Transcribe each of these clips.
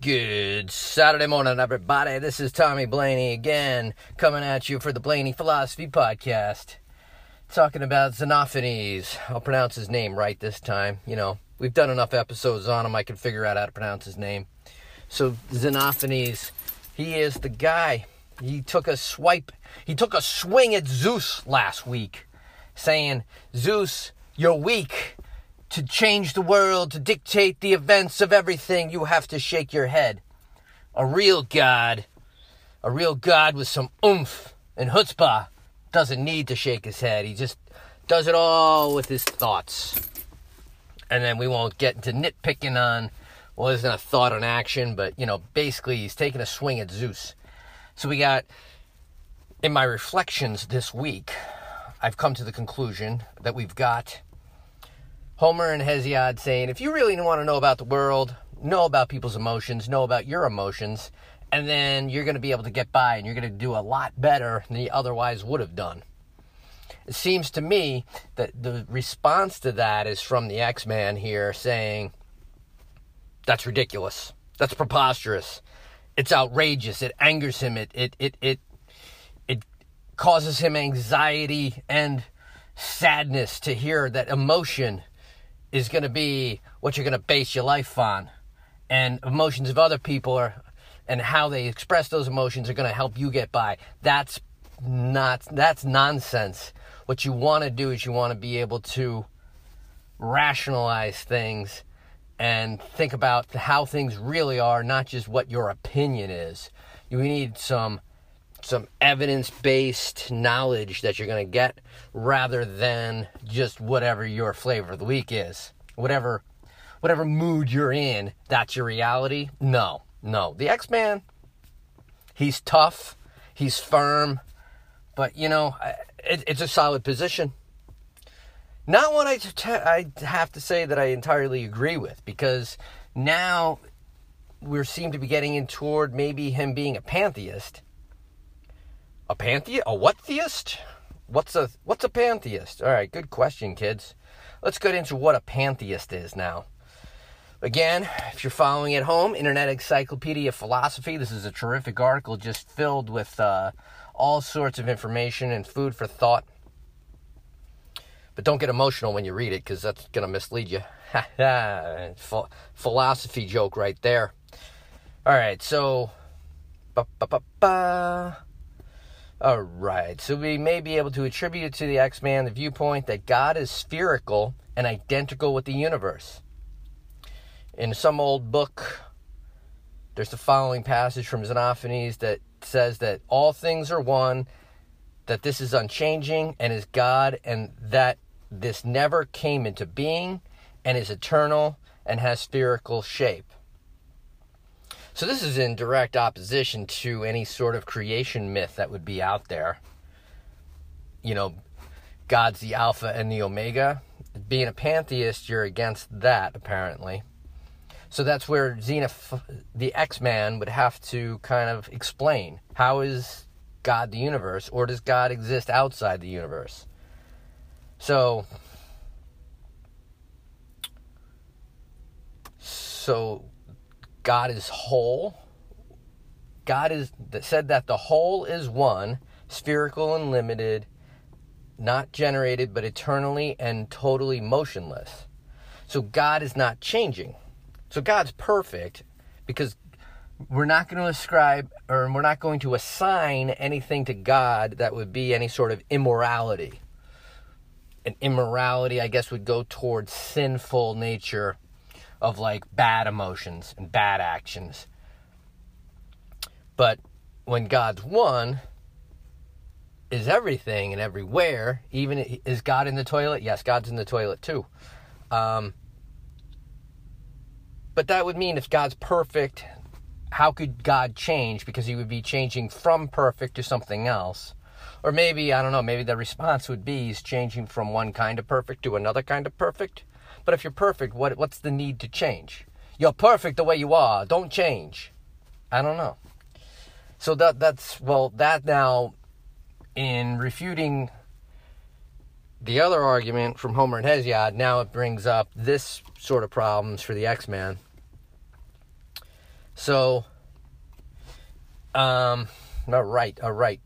Good Saturday morning, everybody. This is Tommy Blaney again, coming at you for the Blaney Philosophy Podcast. Talking about Xenophanes. I'll pronounce his name right this time. You know, we've done enough episodes on him, I can figure out how to pronounce his name. So, Xenophanes, he is the guy. He took a swing at Zeus last week, saying, Zeus, you're weak. To change the world, to dictate the events of everything, you have to shake your head. A real God with some oomph and chutzpah doesn't need to shake his head. He just does it all with his thoughts. And then we won't get into nitpicking on, well, isn't a thought an action, but, you know, basically he's taking a swing at Zeus. So we got, in my reflections this week, I've come to the conclusion that we've got Homer and Hesiod saying, if you really want to know about the world, know about people's emotions, know about your emotions, and then you're going to be able to get by and you're going to do a lot better than you otherwise would have done. It seems to me that the response to that is from the X-Man here saying, that's ridiculous. That's preposterous. It's outrageous. It angers him. It causes him anxiety and sadness to hear that emotion is going to be what you're going to base your life on. And emotions of other people and how they express those emotions are going to help you get by. That's nonsense. What you want to do is you want to be able to rationalize things and think about how things really are, not just what your opinion is. You need some evidence-based knowledge that you're going to get rather than just whatever your flavor of the week is. Whatever mood you're in, that's your reality? No. The X-Man, he's tough, he's firm, but, you know, it's a solid position. Not one I have to say that I entirely agree with, because now we seem to be getting in toward maybe him being a pantheist. A pantheist? A what theist? What's a pantheist? All right, good question, kids. Let's get into what a pantheist is now. Again, if you're following at home, Internet Encyclopedia of Philosophy. This is a terrific article just filled with all sorts of information and food for thought. But don't get emotional when you read it, because that's going to mislead you. Philosophy joke right there. All right, so... Alright, so we may be able to attribute to the X-Man the viewpoint that God is spherical and identical with the universe. In some old book, there's the following passage from Xenophanes that says that all things are one, that this is unchanging and is God, and that this never came into being and is eternal and has spherical shape. So this is in direct opposition to any sort of creation myth that would be out there. You know, God's the Alpha and the Omega. Being a pantheist, you're against that, apparently. So that's where the X-Man would have to kind of explain. How is God the universe, or does God exist outside the universe? So God is whole. God is said that the whole is one, spherical and limited, not generated, but eternally and totally motionless. So God is not changing. So God's perfect, because we're not going to ascribe, or we're not going to assign anything to God that would be any sort of immorality. And immorality, I guess, would go towards sinful nature of like bad emotions and bad actions. But when God's one, is everything and everywhere. Even, is God in the toilet? Yes, God's in the toilet too. But that would mean if God's perfect, how could God change? Because he would be changing from perfect to something else. Or maybe, I don't know, maybe the response would be he's changing from one kind of perfect to another kind of perfect. But if you're perfect, what's the need to change? You're perfect the way you are. Don't change. I don't know. So that now, in refuting the other argument from Homer and Hesiod, now it brings up this sort of problems for the X-Man. So, all right.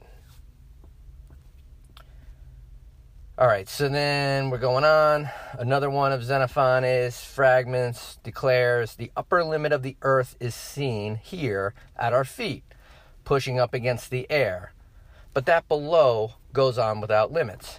All right, so then we're going on. Another one of Xenophon's fragments declares, the upper limit of the earth is seen here at our feet, pushing up against the air. But that below goes on without limits.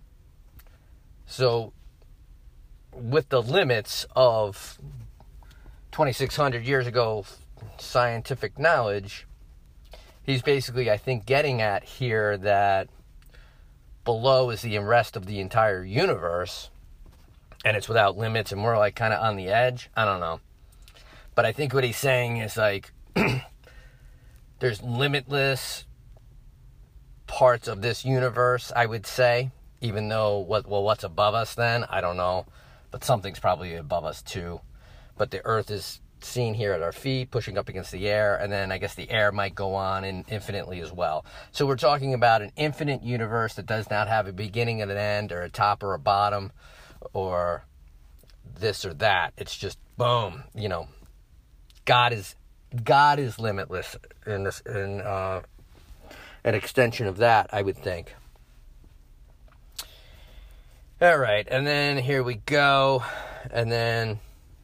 So, with the limits of 2,600 years ago scientific knowledge, he's basically, I think, getting at here that below is the rest of the entire universe, and it's without limits, and we're like kind of on the edge. I don't know. But I think what he's saying is like, there's limitless parts of this universe, I would say, even though, what's above us then? I don't know. But something's probably above us too. But the earth is seen here at our feet, pushing up against the air, and then I guess the air might go on infinitely as well. So we're talking about an infinite universe that does not have a beginning and an end, or a top or a bottom, or this or that. It's just boom, God is limitless in an extension of that, I would think. All right, and then here we go, and then.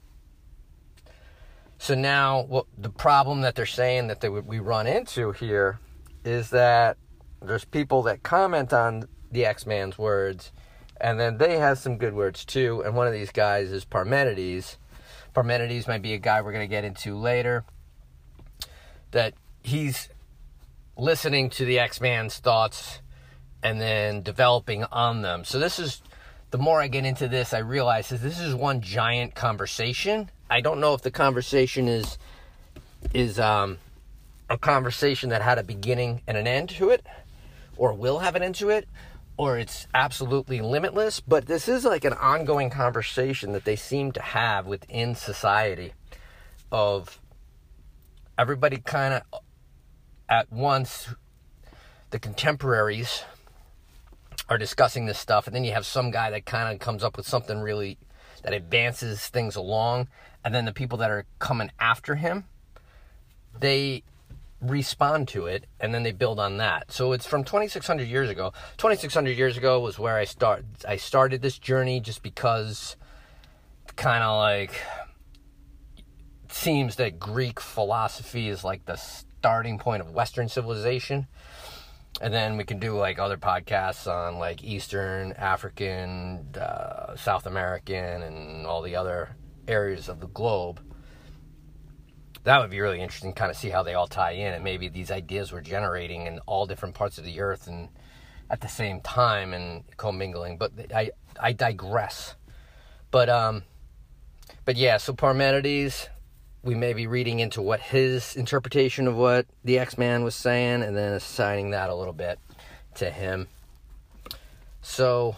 So now, the problem that they're saying that we run into here is that there's people that comment on the X-Man's words, and then they have some good words too, and one of these guys is Parmenides. Parmenides might be a guy we're going to get into later, that he's listening to the X-Man's thoughts and then developing on them. So this is, the more I get into this, I realize that this is one giant conversation. I don't know if the conversation is a conversation that had a beginning and an end to it, or will have an end to it, or it's absolutely limitless, but this is like an ongoing conversation that they seem to have within society, of everybody kind of at once, the contemporaries are discussing this stuff, and then you have some guy that kind of comes up with something really that advances things along, and then the people that are coming after him, they respond to it, and then they build on that. So it's from 2,600 years ago. 2,600 years ago was where I started this journey, just because kind of like it seems that Greek philosophy is like the starting point of Western civilization. And then we can do like other podcasts on like Eastern, African, South American, and all the other areas of the globe. That would be really interesting, kind of see how they all tie in, and maybe these ideas were generating in all different parts of the earth and at the same time and commingling. But I digress. But yeah, so Parmenides, we may be reading into what his interpretation of what the X-Man was saying, and then assigning that a little bit to him. So,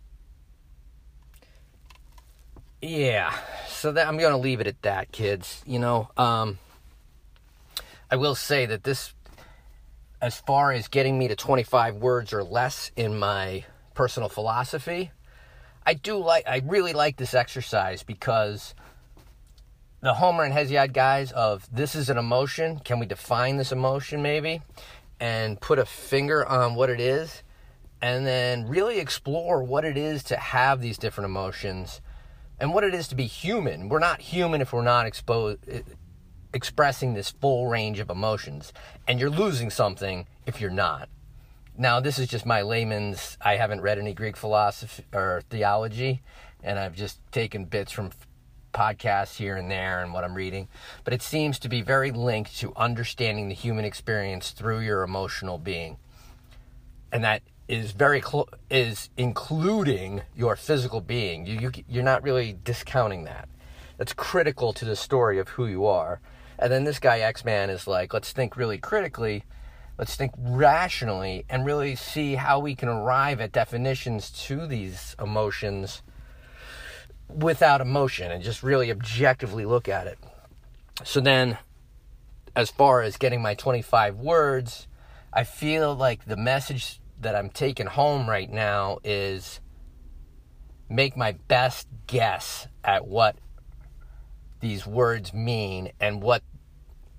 yeah. So that I'm going to leave it at that, kids. I will say that this, as far as getting me to 25 words or less in my personal philosophy, I really like this exercise, because the Homer and Hesiod guys of, this is an emotion, can we define this emotion maybe, and put a finger on what it is, and then really explore what it is to have these different emotions, and what it is to be human. We're not human if we're not expressing this full range of emotions, and you're losing something if you're not. Now, this is just my layman's, I haven't read any Greek philosophy or theology, and I've just taken bits from podcasts here and there and what I'm reading, but it seems to be very linked to understanding the human experience through your emotional being, and that is is including your physical being. You're not really discounting that. That's critical to the story of who you are. And then this guy X-Man is like, let's think really critically, let's think rationally, and really see how we can arrive at definitions to these emotions without emotion, and just really objectively look at it. So then, as far as getting my 25 words, I feel like the message that I'm taking home right now is make my best guess at what these words mean, and what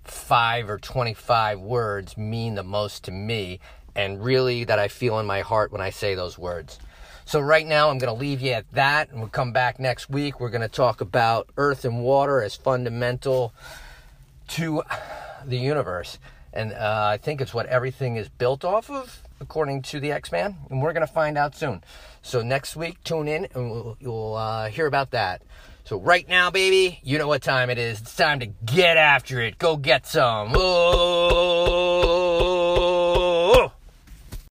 5 or 25 words mean the most to me, and really that I feel in my heart when I say those words. So right now I'm going to leave you at that, and we'll come back next week. We're going to talk about earth and water as fundamental to the universe. And I think it's what everything is built off of, according to the X-Man. And we're going to find out soon. So next week, tune in, and you'll hear about that. So right now, baby, you know what time it is. It's time to get after it. Go get some. Whoa.